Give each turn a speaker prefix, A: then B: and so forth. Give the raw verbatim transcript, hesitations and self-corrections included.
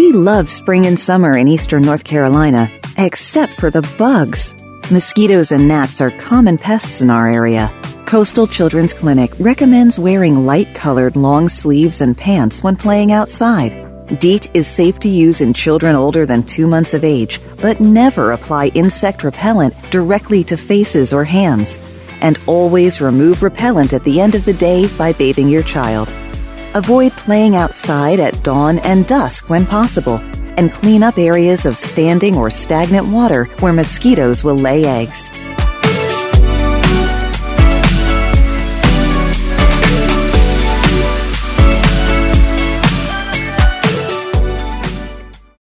A: We love spring and summer in eastern North Carolina, except for the bugs. Mosquitoes and gnats are common pests in our area. Coastal Children's Clinic recommends wearing light-colored long sleeves and pants when playing outside. DEET is safe to use in children older than two months of age, but never apply insect repellent directly to faces or hands. And always remove repellent at the end of the day by bathing your child. Avoid playing outside at dawn and dusk when possible, and clean up areas of standing or stagnant water where mosquitoes will lay eggs.